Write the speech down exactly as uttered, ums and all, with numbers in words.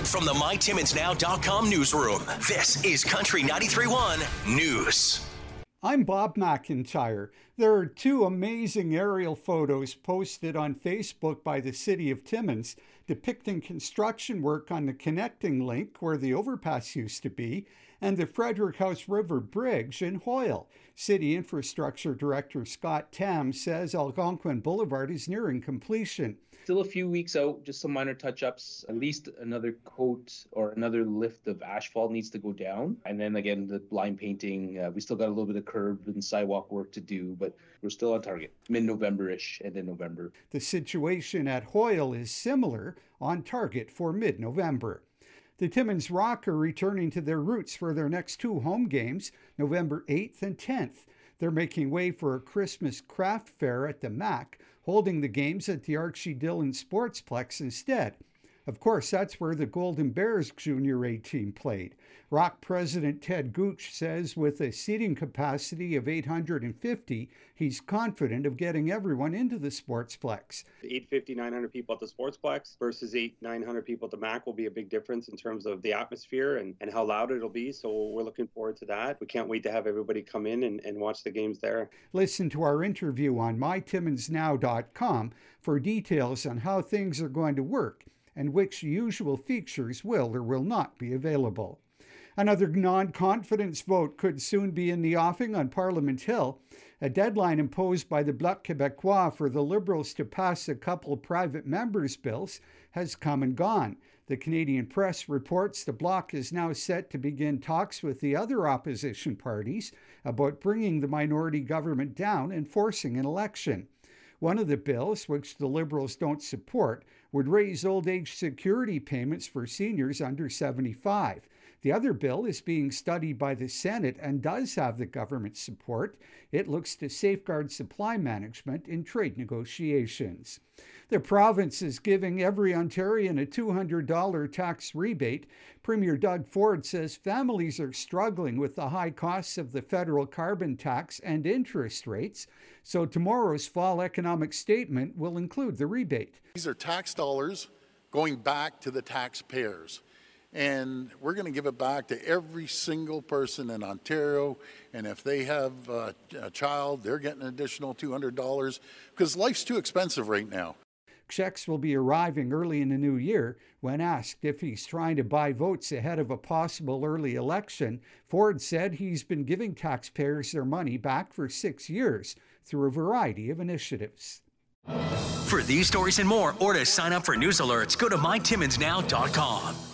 from the my timmins now dot com newsroom, this is Country ninety-three point one News. I'm Bob McIntyre. There are two amazing aerial photos posted on Facebook by the City of Timmins depicting construction work on the connecting link where the overpass used to be and the Frederick House River Bridge in Hoyle. City Infrastructure Director Scott Tam says Algonquin Boulevard is nearing completion. Still a few weeks out, just some minor touch-ups. At least another coat or another lift of asphalt needs to go down. And then again, the line painting, uh, we still got a little bit of curb and sidewalk work to do, but we're still on target. Mid-November-ish, end of November. The situation at Hoyle is similar, on target for mid-November. The Timmins Rock are returning to their roots for their next two home games, November eighth and tenth. They're making way for a Christmas craft fair at the Mac, holding the games at the Archie Dillon Sportsplex instead. Of course, that's where the Golden Bears Junior A team played. Rock President Ted Gooch says with a seating capacity of eight hundred fifty, he's confident of getting everyone into the Sportsplex. eight fifty, nine hundred people at the Sportsplex versus eight, nine hundred people at the Mac will be a big difference in terms of the atmosphere and, and how loud it'll be. So we're looking forward to that. We can't wait to have everybody come in and, and watch the games there. Listen to our interview on my timmins now dot com for details on how things are going to work and which usual features will or will not be available. Another non-confidence vote could soon be in the offing on Parliament Hill. A deadline imposed by the Bloc Québécois for the Liberals to pass a couple of private members' bills has come and gone. The Canadian Press reports the Bloc is now set to begin talks with the other opposition parties about bringing the minority government down and forcing an election. One of the bills, which the Liberals don't support, would raise old age security payments for seniors under seventy-five. The other bill is being studied by the Senate and does have the government's support. It looks to safeguard supply management in trade negotiations. The province is giving every Ontarian a two hundred dollars tax rebate. Premier Doug Ford says families are struggling with the high costs of the federal carbon tax and interest rates, so tomorrow's fall economic statement will include the rebate. These are tax dollars going back to the taxpayers. And we're going to give it back to every single person in Ontario. And if they have a, a child, they're getting an additional two hundred dollars because life's too expensive right now. Checks will be arriving early in the new year. When asked if he's trying to buy votes ahead of a possible early election, Ford said he's been giving taxpayers their money back for six years through a variety of initiatives. For these stories and more, or to sign up for news alerts, go to my timmins now dot com.